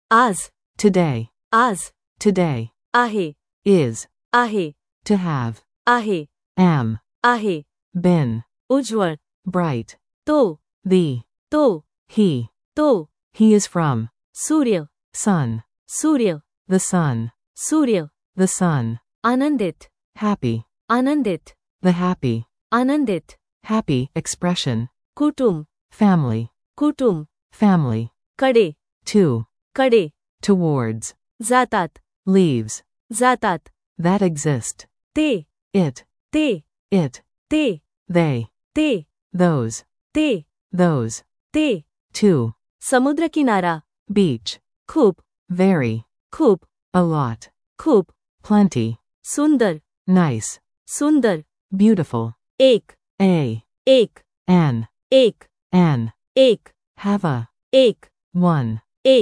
आज, today, आज, today, आहे, is, आहे, to have, आहे, am, आहे, been, उज्ज्वल, bright, तो, the, तो, तो, he is from, Surya, sun, Surya, the sun, Surya, the sun, आनंदित, happy, आनंदित, the happy, आनंदित, happy expression, कुटुंब, family, कुटुंब, family, कडे, to, कडे, towards, जातात, leaves, जातात, that exist, ते, it, ते, it, ते, they, ते, those, ते, those, ते, to, समुद्रकिनारा, beach, खूप, very, खूप, a lot, खूप, plenty, सुंदर, nice, सुंदर, beautiful, एक, एक, एक, an, एक, have a, एक, one,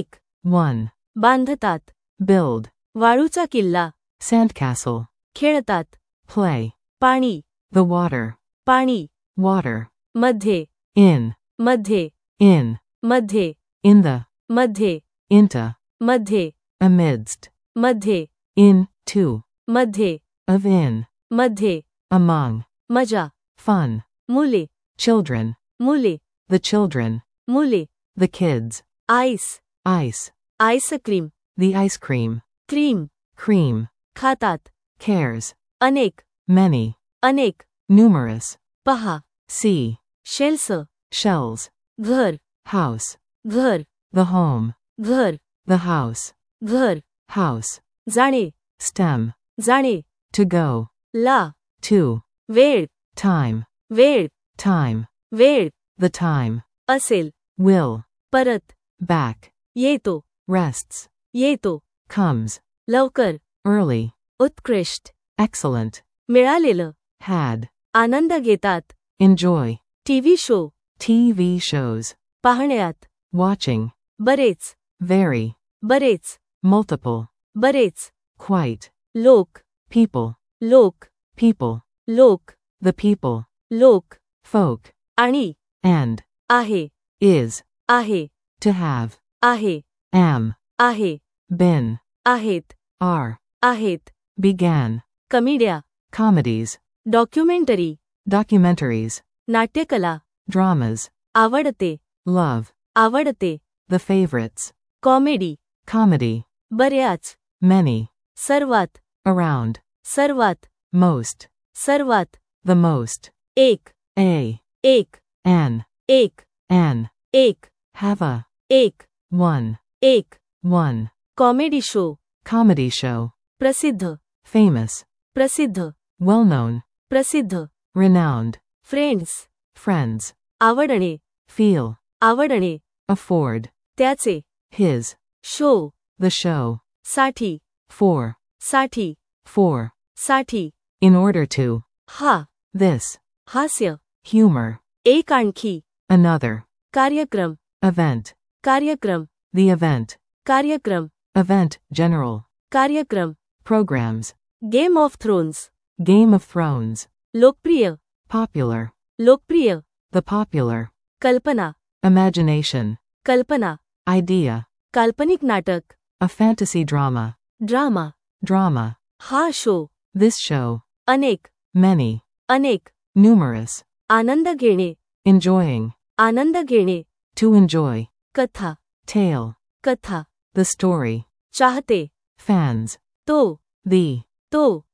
one, बांधतात, build, वाळूचा किल्ला, sandcastle, खेळतात, play, पाणी, the water, पाणी, water, मध्ये, in, मध्ये, in, मध्ये, in the, मध्ये, into, मध्ये, amidst, मध्ये, in, to, मध्ये, of in, मध्ये, among, मजा, fun, मुले, children, मुले, the children, मुले, the kids, ice, ice, ice cream, the ice cream, cream, cream, खातात, cares, अनेक, many, अनेक, numerous, पहा, see, शेल्स, shells, घर, house, घर, the home, घर, the house, घर, house, जाणे, stem, जाणे, to go, ला, to, वेळ, time, वेळ, time, वेळ, the time, असेल, will, परत, back, येतो, rests, येतो, comes, लवकर, early, उत्कृष्ट, excellent, मिळालेलं, had, आनंद घेतात, enjoy, TV show, TV shows, पाहण्यात, watching, बरेच, very, बरेच, multiple, बरेच, quite, लोक, people, लोक, people, लोक, the people, लोक, folk, आणि, and, आहे, is, आहे, to have, आहे, am, आहे, been, आहेत, are, आहेत, began, कमिड्या, comedies, डॉक्युमेंटरी, documentaries, नाट्यकला, dramas, आवडते, love, आवडते, the favorites, कॉमेडी, comedy, बऱ्याच, many, सर्वात, around, सर्वात, most, सर्वात, the most, एक, a, एक, an, एक, एक, have a, एक, one, एक, कॉमेडी शो, comedy show, प्रसिद्ध, famous, प्रसिद्ध, well known, प्रसिद्ध, renowned, फ्रेंड्स, friends, आवडणे, feel, आवडणे, afford, त्याचे, his, शो, the show, साठी, for, साठी, for, साठी, in order to, हा, this, हास्य, humor, एक आणखी, another, कार्यक्रम, event, कार्यक्रम, the event, कार्यक्रम, event, general, कार्यक्रम, programs, Game of Thrones, Game of Thrones, लोकप्रिय, popular, लोकप्रिय, the popular, कल्पना, imagination, कल्पना, idea, काल्पनिक नाटक, a fantasy drama, drama, drama, हा शो, this show, अनेक, many, अनेक, numerous, आनंद घेणे, enjoying, आनंद घेणे, to enjoy, कथा, tale, कथा, the story, चाहते, fans, तो, तो,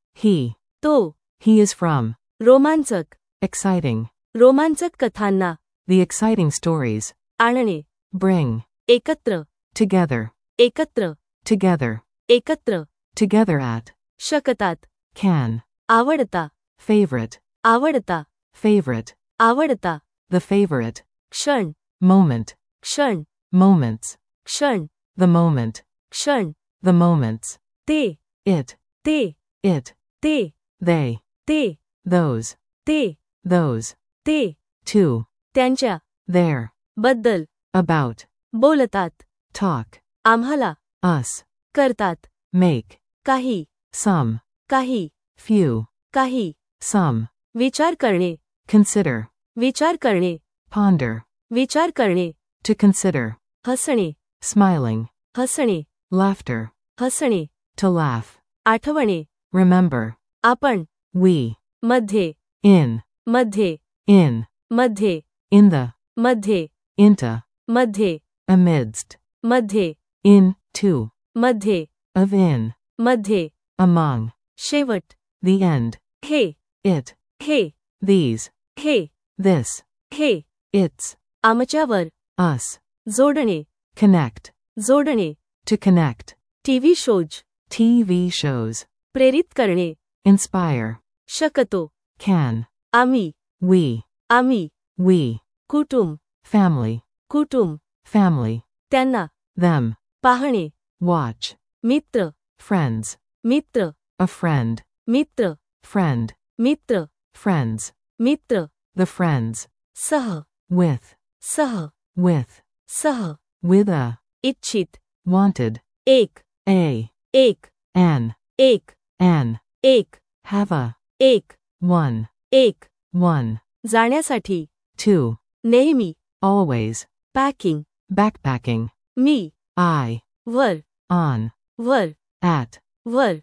he is from, रोमांचक, exciting, रोमांचक कथांना, the exciting stories, आणणे, bring, एकत्र, together, एकत्र, together, एकत्र, together at, शकतात, can, आवडता, favorite, आवडता, favorite, आवडता, the favorite, क्षण, moment, क्षण, moments, क्षण, the moment, क्षण, the moments, ते, it, ते, ते, they, ते, those, ते, ते, two, त्यांच्या, their, बद्दल, about, बोलतात, talk, आम्हाला, us, करतात, make, काही, some, काही, few, काही, some, विचार करणे, consider, विचार करणे, ponder, विचार करणे, to consider, हसणे, smiling, हसणे, laughter, हसणे, to laugh, आठवणे, remember, आपण, we, मध्ये, in, मध्ये, in, मध्ये, in the, मध्ये, into, मध्ये, amidst, मध्ये, in, to, मध्ये, of in, मध्ये, among, शेवट, the end, हे, it, हे, these, हे, this, हे, its, आमच्यावर, us, जोडणे, connect, जोडणे, to connect, TV shows, TV shows, प्रेरित करणे, inspire, शकतो, can, आम्ही, we, कुटुंब, family, कुटुंब, family, त्यांना, them, पाहणे, watch, Mitra, friends, Mitra, a friend, Mitra, friend, Mitra, friends, Mitra, the friends, सह, with, सह, सह, with a, इच्छित, wanted, एक, a, an, एक, have a, एक, one, एक, जाण्यासाठी, two, नेहमी, always, पॅकिंग, backpacking, मी, I, वर, on, वर, at, वर,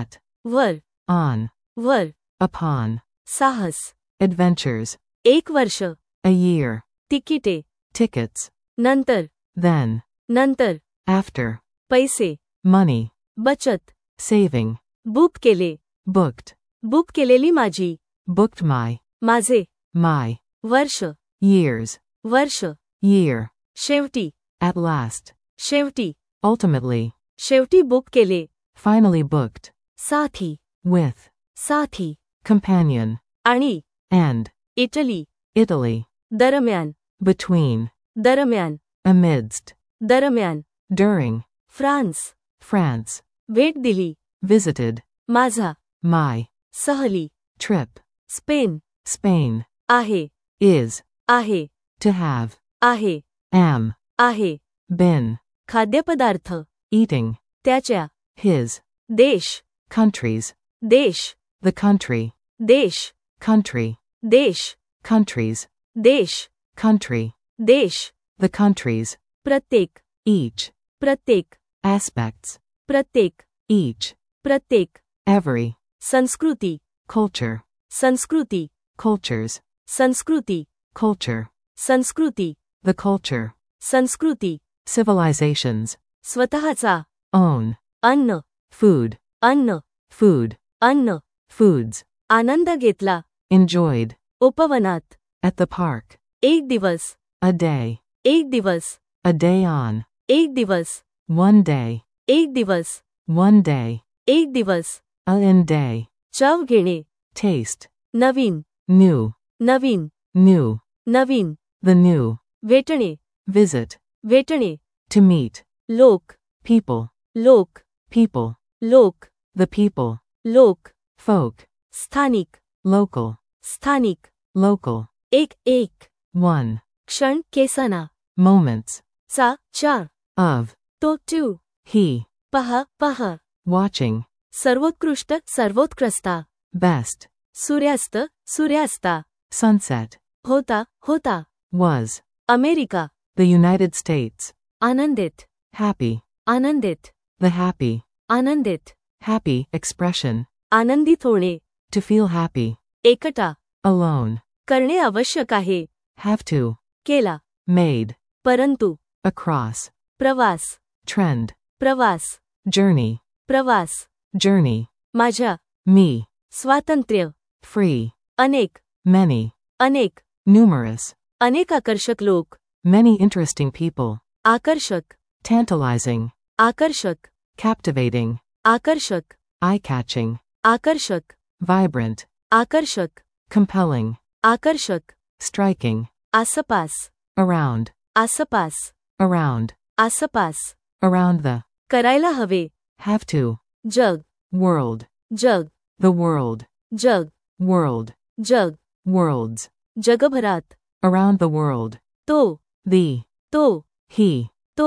वर, on, वर, upon, साहस, adventures, एक वर्ष, a year, तिकिटे, tickets, नंतर, then, नंतर, after, पैसे, money, बचत, saving, बुक केले, booked, बुक केलेली माझी, booked माझे, my, वर्ष, years, वर्ष, year, शेवटी, at last, शेवटी, ultimately, शेवटी बुक केले, finally booked, साथी, with, साथी, companion, आणि, and, इटली, Italy, दरम्यान, between, दरम्यान, amidst, दरम्यान, during, फ्रान्स, France, भेट दिली, visited, माझा, my, सहली, trip, स्पेन, Spain, आहे, is, आहे, to have, आहे, am, आहे, been, खाद्यपदार्थ, eating, त्याच्या, his, देश, countries, देश, the country, देश, country, देश, countries, देश, country, देश, the countries, प्रत्येक, each, प्रत्येक, aspects, प्रत्येक, each, प्रत्येक, every, संस्कृती, culture, संस्कृती, cultures, संस्कृती, culture, संस्कृती, the culture, संस्कृती, civilizations, स्वतःचा, own, अन्न, food, अन्न, food, अन्न, foods, आनंद घेतला, enjoyed, उपवनात, at the park, एक दिवस, a day, एक दिवस, a day on, एक दिवस, one day, एक दिवस, one day, एक दिवस, a in day, चव घेणे, taste, Naveen, new, Naveen, new, Naveen, the new, वेटणे, visit, वेटणे, to meet, लोक, people, लोक, people, लोक, the people, लोक, folk, स्थानिक, local, स्थानिक, local, एक, एक, one, क्षण केसाना, moments, चा, चार, of, तो, टू, he, पहा, पहा, watching, सर्वोत्कृष्ट, सर्वोत्कृष्टा, best, सूर्यास्त, सूर्यास्ता, sunset, होता, होता, was, America, the United States, आनंदित, happy, आनंदित, the happy, आनंदित, happy expression, आनंदित होणे, to feel happy, एकटा, alone, करणे आवश्यक आहे, have to, केला, made, परंतु, across, प्रवास, trend, प्रवास, journey, प्रवास, journey, माझ्या, me, स्वातंत्र्य, free, अनेक, many, अनेक, numerous, अनेक आकर्षक लोक, many interesting people, आकर्षक, tantalizing, आकर्षक, captivating, आकर्षक, eye-catching, आकर्षक, vibrant, आकर्षक, compelling, आकर्षक, striking, आसपास, around, आसपास, around, आसपास, around the, करायला हवे, have to, jug, world, jug, the world, jug, world, jug, worlds, जगभरात, around the world, तो, the, तो, he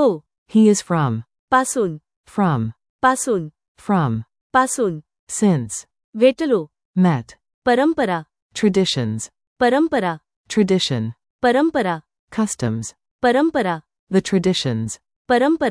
is from, पासून, from, पासून, पासून, since, वेटलो, met, परंपरा, traditions, परंपरा, tradition, परंपरा, customs, परंपरा, the traditions, परंपरा,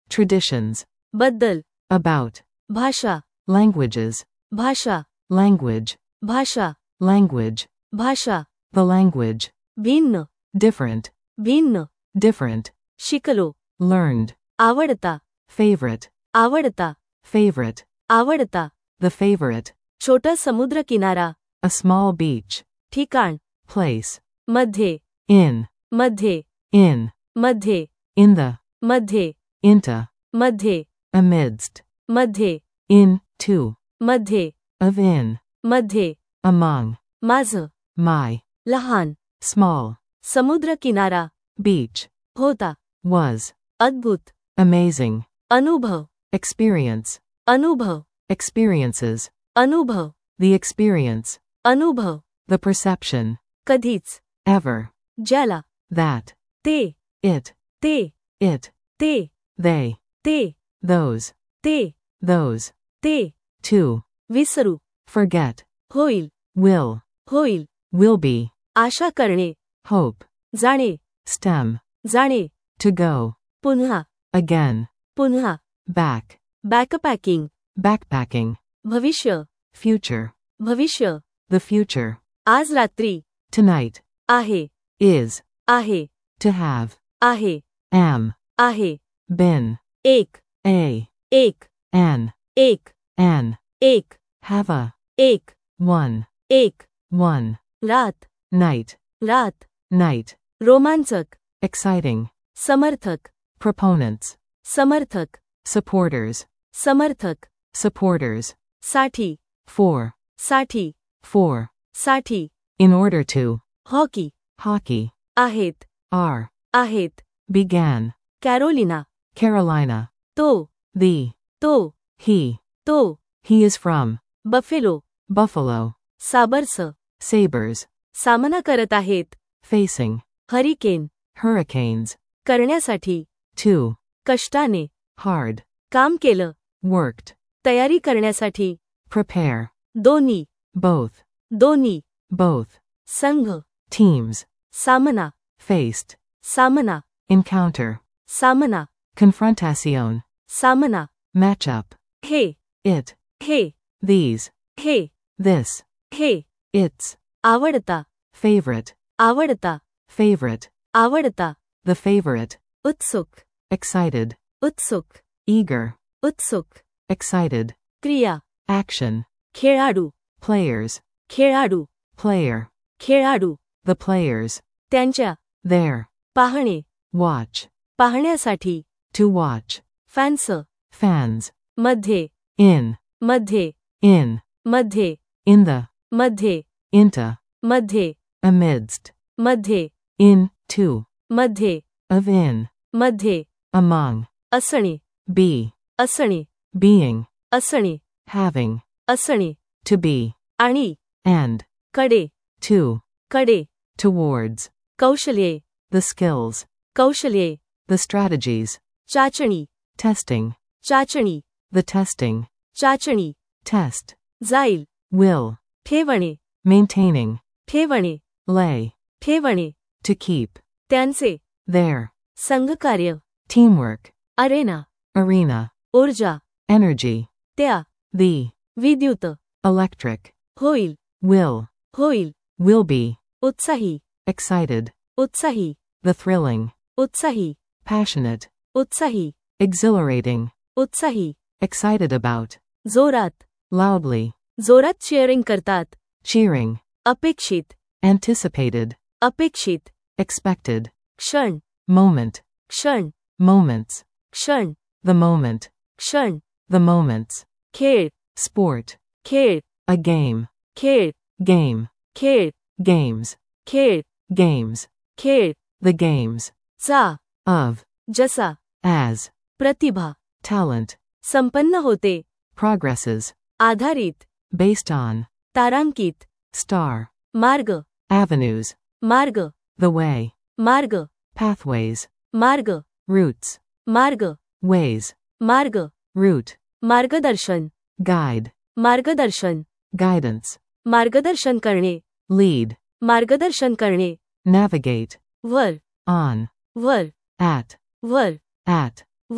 Traditions. बद्दल, About. भाषा, Languages. भाषा, Language. भाषा, Language. भाषा, The language. भिन्न, Different. भिन्न, Different. शिकलो, Learned. आवडता, Favorite. आवडता, Favorite. आवडता, The favorite. छोटा समुद्र किनारा, A small beach. ठिकाण, Place. मध्ये, In. मध्ये, In. मध्ये, In the. मध्ये, Into. मध्ये, Amidst. मध्ये, In. To. मध्ये, Of in. मध्ये, Among. माझं, My. लहान, Small. समुद्र किनारा, Beach. होता, Was. अद्भुत, Amazing. अनुभव, Experience. अनुभव, Experiences. अनुभव, The experience. अनुभव, The perception. कधीच, Ever. ज्याला, That. ते, It. ते, It. ते, They. ते, Those. ते, Those. ते, To. विसरू, Forget. होईल, Will. होईल, Will be. आशा करणे, Hope. जाणे, Stem. जाणे, To go. पुन्हा, Again. पुन्हा, Back. Backpacking, Backpacking. भविष्य, Future. भविष्य, The future. आज रात्री, Tonight. आहे, Is. आहे, To have. आहे, Am. आहे, Been. एक, A. एक, An. एक, An. एक, Have a. एक, One. एक, One. रात, Night. रात, Night. रोमांचक, Exciting. समर्थक, Proponents. समर्थक, Supporters. समर्थक, Supporters. साठी, For. साठी, For. साठी, In order to. Hockey, Hockey. आहेत, Are. आहेत, Began. Carolina, Carolina. तो, The. तो, He. तो, He is from. Buffalo, Buffalo. Sabres, Sabers. सामना करत आहेत, Facing. Hurricane, Hurricanes. करण्यासाठी, To. कष्टाने, Hard. काम केलं, Worked. तयारी करण्यासाठी, Prepare. दोन्ही, Both. दोन्ही, Both. संघ, Teams. सामना, Faced. सामना, Encounter. सामना, Confrontación. सामना, Matchup. हे, It. हे, These. हे, This. हे, Its. आवडता, Favorite. आवडता, Favorite. आवडता, The favorite. उत्सुक, Excited. उत्सुक, Eager. उत्सुक, Excited. क्रिया, Action. खेळाडू, Players. खेळाडू, Player. खेळाडू, The players. त्यांच्या, There. पाहणे, Watch. पाहण्यासाठी, To watch. Fans, Fans. मध्ये, In. मध्ये, In. मध्ये, In the. मध्ये, Into. मध्ये, Amidst. मध्ये, In. To. मध्ये, Of in. मध्ये, Among. असणे, Be. असणे, Being. असणे, Having. असणे, To be. आणि, And. कडे, To. कडे, Towards. कौशल्ये, The skills. कौशल्ये, The strategies. चाचणी, Testing. चाचणी, The testing. चाचणी, Test. जाईल, Will. ठेवणे, Maintaining. ठेवणे, Lay. ठेवणे, To keep. त्यांचे, There. संघकार्य, Teamwork. Arena, Arena. ऊर्जा, Energy. त्या, The. विद्युत, Electric. होईल, Will. होईल, Will be. उत्साही, Excited. उत्साही, The thrilling. उत्साही, Passionate. उत्साही, Exhilarating. उत्साही, Excited about. जोरात, Loudly. जोरात चेअरिंग करतात, Cheering. अपेक्षित, Anticipated. अपेक्षित, Expected. क्षण, Moment. क्षण, Moments. क्षण, The moment. क्षण, The moments. खेळ, Sport. खेळ, A game. खेळ, Game. खेळ, Games. खेळ, Games. खेळ, The games. चा, Of. जसा, As. प्रतिभा, Talent. संपन्न होते, Progresses. आधारित, Based on. तारांकित, Star. मार्ग, Avenues. मार्ग, The way. मार्ग, Pathways. मार्ग, Routes. मार्ग, Ways. मार्ग, Route. मार्गदर्शन, Guide. मार्गदर्शन, Guidance. मार्गदर्शन करणे, Lead. मार्गदर्शन करणे, Navigate. वर, On. वर, At. वर, At. वर,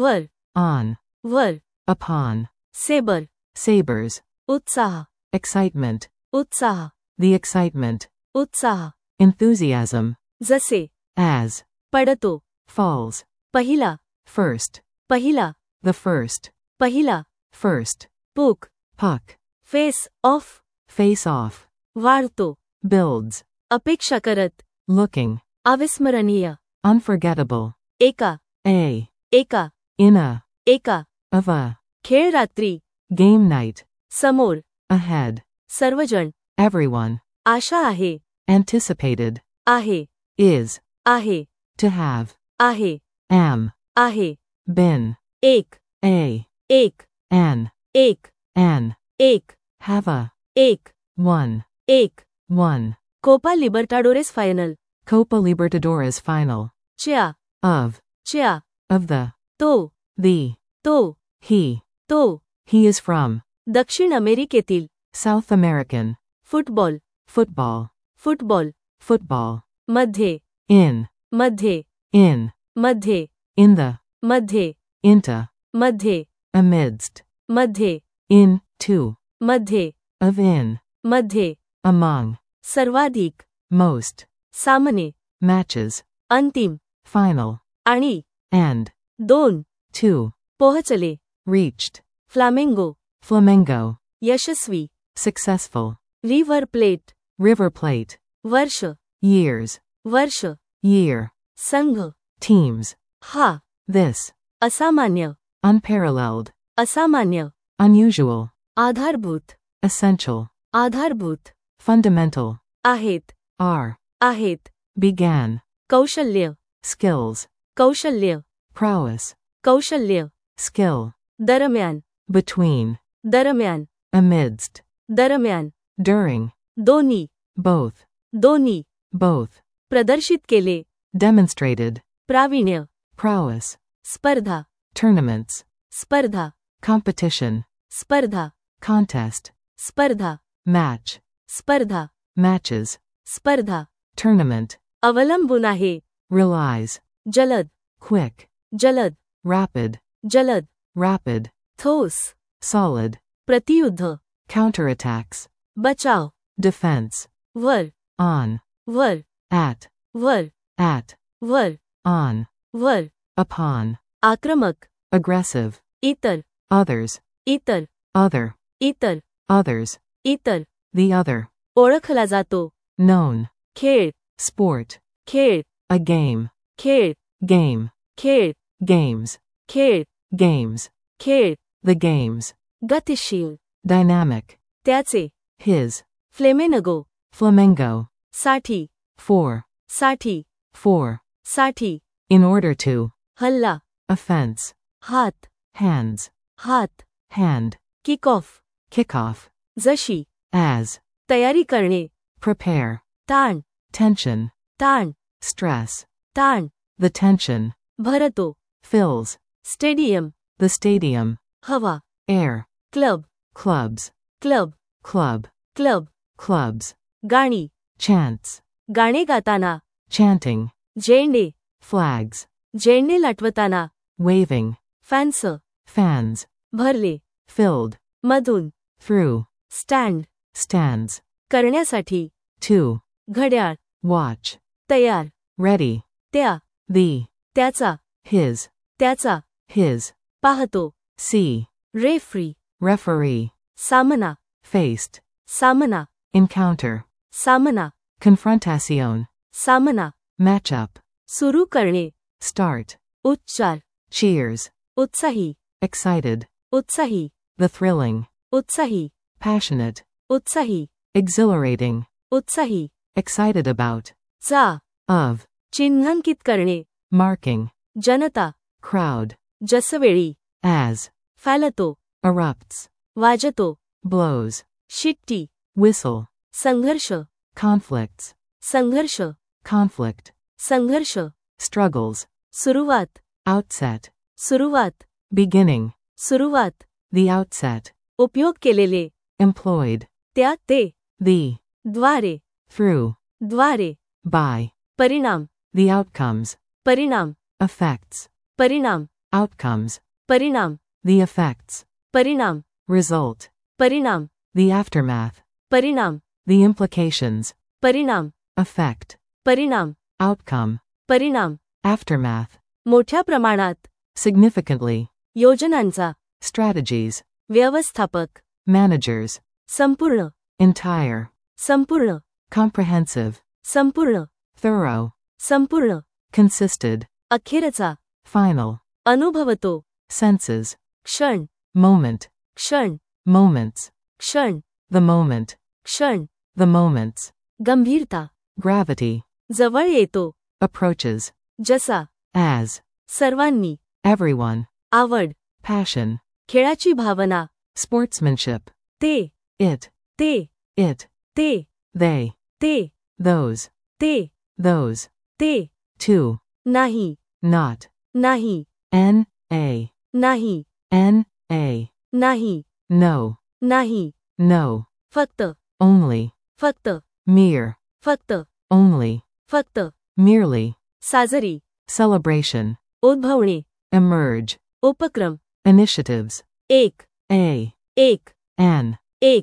On. वर, Upon. Sabre, Sabers. उत्साह, Excitement. उत्साह, The excitement. उत्साह, Enthusiasm. जसे, As. पडतो, Falls. पहिला, First. पहिला, The first. पहिला, First. Puck, Puck. Face off, Face off. वाढतो, Builds. अपेक्षा करत, Looking. अविस्मरणीय, Unforgettable. एका, A. एका, In a. एका, Of a. खेळ रात्री, Game night. समोर, Ahead. सर्वजण, Everyone. आशा आहे, Anticipated. आहे, Is. आहे, To have. आहे, Am. आहे, Been. एक, A. एक, An. एक, An. एक, Have a. एक, One. एक, One. Copa Libertadores final, Copa Libertadores final. च्या, Of. च्या, Of the. तो, The. तो, He. तो, He is from. दक्षिण अमेरिकेतील, South American. Football, Football. Football, Football. मध्ये, In. मध्ये, In. मध्ये, In the. मध्ये, Into. मध्ये, Amidst. मध्ये, In. To. मध्ये, Of in. मध्ये, Among. सर्वाधिक, Most. सामने, Matches. अंतिम, Final. आणि, And. 2, To. पोहोचले, Reached. Flamengo, Flamengo. यशस्वी, Successful. River Plate, River Plate. वर्ष, Years. वर्ष, Year. संघ, Teams. हा, This. असामान्य, Unparalleled. असामान्य, Unusual. आधारभूत, Essential. आधारभूत, Fundamental. आहेत, Are. आहेत, Began. कौशल्य, Skills. कौशल्य, Prowess. कौशल्य, Skill. दरम्यान, Between. दरम्यान, Amidst. दरम्यान, During. दोन्ही, Both. दोन्ही, Both. प्रदर्शित केले, Demonstrated. प्रावीण्य, Prowess. स्पर्धा, Tournaments. स्पर्धा, Competition. स्पर्धा, Contest. स्पर्धा, Match. स्पर्धा, Matches. स्पर्धा, Tournament. अवलंबून आहे, Relies. जलद, Quick. जलद, Rapid. जलद, Rapid. ठोस, Solid. प्रतियुद्ध, Counterattacks. बचाव, Defense. Were, On. वर, At. वर, At. वर, On. वर, Upon. आक्रमक, Aggressive. इतर, Others. इतर, Other. इतर, Others. इतर, The other. ओळखला जातो, Known. खेळ, Sport. खेळ, A game. खेळ, Game. खेळ, Games. खेळ, Games. खेळ, The games. गतिशील, Dynamic. त्याचे, His. Flamengo, Flamengo. साठी, For. साठी, For. साठी, In order to. हल्ला, Offense. हात, Hands. हात, Hand. Kick off, Kickoff. जशी, As. तयारी करणे, Prepare. ताण, Tension. ताण, Stress. ताण, The tension. भरतो, Fills. Stadium, The stadium. हवा, Air. Club, Clubs. Club, Club. Club, Clubs. गाणी, Chants. गाणे गाताना, Chanting. झेंडे, Flags. झेंडे लटवताना, Waving. Fans, Fans. भरले, Filled. मधून, Through. Stand, Stands. करण्यासाठी, To. घड्याळ, Watch. तयार, Ready. त्या, The. त्याचा, His. त्याचा, His. पाहतो, See. Referee, Referee. सामना, Faced. सामना, Encounter. सामना, Confrontación. सामना, Matchup. सुरू करणे, Start. उच्चार, Cheers. उत्साही, Excited. उत्साही, The thrilling. उत्साही, Passionate. उत्साही, Exhilarating. उत्साही, Excited about. चा, Of. चिन्हांकित करणे, Marking. जनता, Crowd. जसवेळी, As. फॅलतो, Erupts. वाजतो, Blows. शिट्टी, Whistle. संघर्ष, Conflicts. संघर्ष, Conflict. संघर्ष, Struggles. सुरुवात, Outset. सुरुवात, Beginning. सुरुवात, The outset. उपयोग केलेले, Employed. त्या ते, The. द्वारे, Through. द्वारे, By. परिणाम, The outcomes. परिणाम, Effects. परिणाम, Outcomes. परिणाम, the effects, परिणाम, result, परिणाम, the aftermath, परिणाम, the implications, परिणाम, effect, परिणाम, outcome, परिणाम, aftermath, मोठ्या प्रमाणात, significantly, योजनांचा, strategies, व्यवस्थापक, managers, संपूर्ण, entire, संपूर्ण, comprehensive, संपूर्ण, thorough, संपूर्ण, consisted, अखेरचा, final, अनुभवतो, senses, क्षण, moment, क्षण, moments, क्षण, the moment, क्षण, the moments, गंभीरता, gravity, जवळ येतो, approaches, जसा, as, सर्वांनी, everyone, आवड, passion, खेळाची भावना, sportsmanship, ते, it, ते, it, ते, they, ते, those, ते, those, ते, two, नाही, not, नाही, n, a, नाही, n, a, नाही, no, नाही, no, फक्त, only, फक्त, mere, फक्त, only, फक्त, merely, साजरी, celebration, उद्भवणे, emerge, उपक्रम, initiatives, एक, a, एक, an,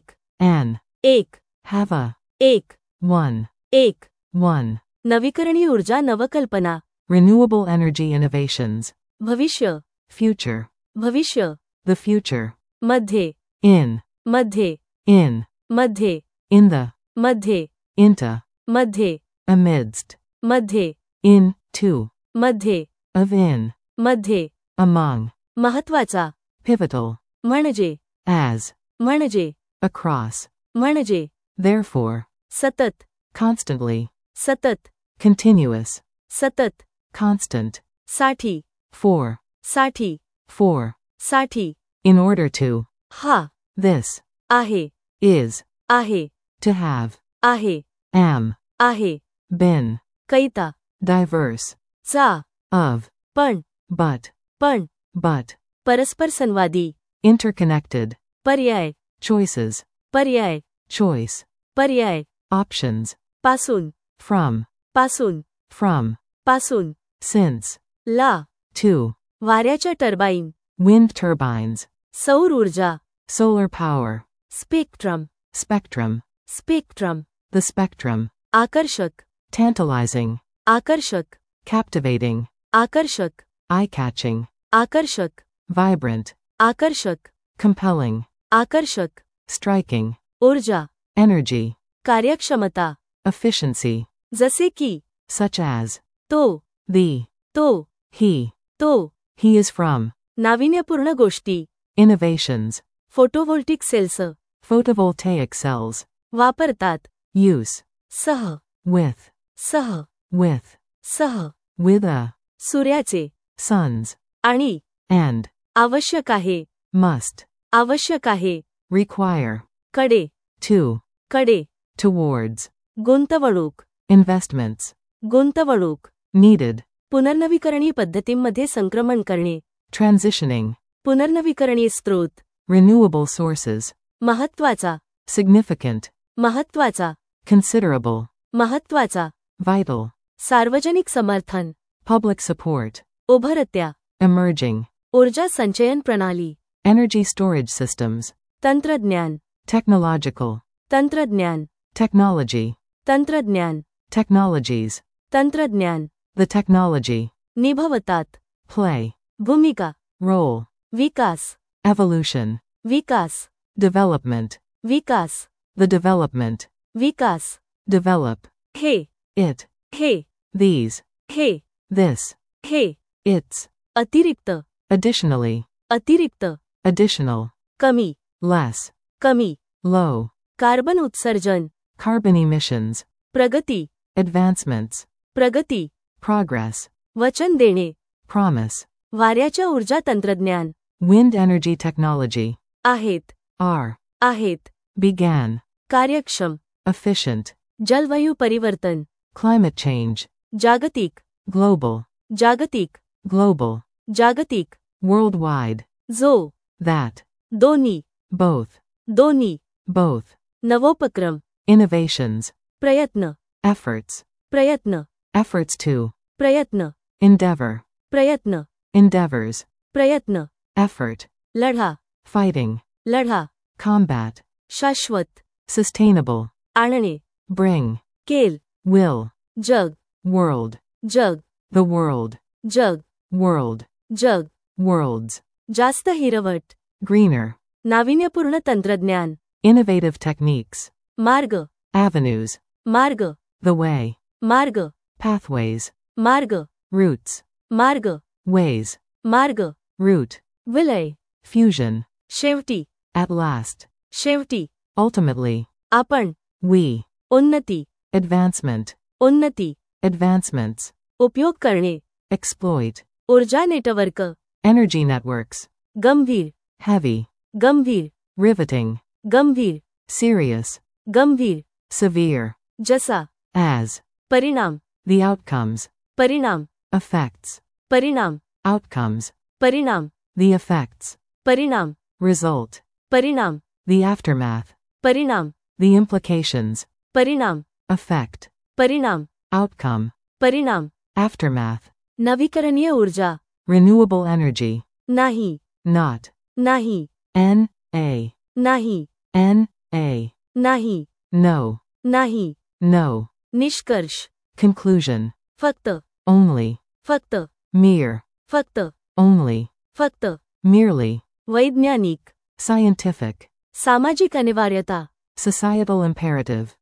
एक, एक, have a, एक, one, एक, one, नवीकरणीय ऊर्जा नवकल्पना, renewable energy innovations, भविष्य, future, भविष्य, the future, मध्ये, in, मध्ये, in, मध्ये, in the, मध्ये, into, मध्ये, amidst, मध्ये, in, to, मध्ये, of in, मध्ये, among, महत्वाचा, pivotal, म्हणजे, as, म्हणजे, across, म्हणजे, therefore, सतत, constantly, सतत, continuous, सतत, constant, साठी, for, साठी, for, साठी, in order to, हा, this, आहे, is, आहे, to have, आहे, am, आहे, been, कैता, diverse, चा, of, पण, but, पण, परस्पर संवादी, interconnected, पर्याय, choices, पर्याय, choice, पर्याय, options, पासून, from, पासून, पासून, since, ला, to, वाऱ्याच्या टर्बाईन, wind turbines, सौर ऊर्जा, solar power, spectrum, spectrum, spectrum, the spectrum, आकर्षक, tantalizing, आकर्षक, captivating, आकर्षक, eye-catching, आकर्षक, vibrant, आकर्षक, compelling, आकर्षक, striking, ऊर्जा, energy, कार्यक्षमता, efficiency, जसे की, such as, तो, the, तो, he is from, नाविन्यपूर्ण गोष्टी, innovations, photovoltaic cells, photovoltaic cells, वापरतात, use, सह, with, सह, सह, with a, सूर्याचे, suns, आणि, and, आवश्यक आहे, must, आवश्यक आहे, require, कडे, to, कडे, towards, गुंतवणूक, investments, गुंतवणूक, needed, पुनर्नवीकरणीय पद्धतींमध्ये संक्रमण करणे, transitioning, पुनर्नवीकरणीय स्त्रोत, renewable sources, महत्वाचा, significant, महत्वाचा, considerable, महत्वाचा, vital, सार्वजनिक समर्थन, public support, उभरत्या, emerging, ऊर्जा संचयन प्रणाली, energy storage systems, तंत्रज्ञान, technological, तंत्रज्ञान, technology, तंत्रज्ञान, technologies, तंत्रज्ञान, the technology, निभवतात, play, भूमिका, role, विकास, evolution, विकास, development, विकास, the development, विकास, develop, हे, it, हे, these, हे, this, हे, its, अतिरिक्त, additionally, अतिरिक्त, additional, कमी, less, कमी, low, कार्बन उत्सर्जन, carbon emissions, प्रगती, advancements, प्रगती, progress, वचन देणे, promise, वाऱ्याच्या ऊर्जा तंत्रज्ञान, wind energy technology, आहेत, are, आहेत, began, कार्यक्षम, efficient, जलवायू परिवर्तन, climate change, जागतिक, global, जागतिक, global, जागतिक, worldwide, जो, that, दोन्ही, both, दोन्ही, both, नवोपक्रम, innovations, प्रयत्न, efforts, प्रयत्न, efforts to, प्रयत्न, endeavor, प्रयत्न, endeavors, प्रयत्न, effort, लढा, fighting, लढा, combat, शाश्वत, sustainable, आणणे, bring, केल, will, jug, world, jug, the world, jug, world, jug, worlds, जास्त हिरवट, greener, नाविन्यपूर्ण तंत्रज्ञान, innovative techniques, मार्ग, avenues, मार्ग, the way, मार्ग, pathways, मार्ग, routes, मार्ग, ways, मार्ग, route, विलय, fusion, शेवटी, at last, शेवटी, ultimately, आपण, we, उन्नती, advancement, उन्नती, advancements, उपयोग करणे, exploit, ऊर्जा नेटवर्क, energy networks, गंभीर, heavy, गंभीर, riveting, गंभीर, serious, गंभीर, severe, जसा, as, परिणाम, the outcomes, परिणाम, effects, परिणाम, outcomes, परिणाम, the effects, परिणाम, result, परिणाम, the aftermath, परिणाम, the implications, परिणाम, effect, परिणाम, outcome, परिणाम, aftermath, नवीकरणीय ऊर्जा, renewable energy, नाही, not, नाही, N-A, नाही, N-A, नाही, no, नाही, no, निष्कर्ष, conclusion, फक्त, only, फक्त, mere, फक्त, only, फक्त, merely, वैज्ञानिक, scientific, सामाजिक अनिवार्यता, societal imperative,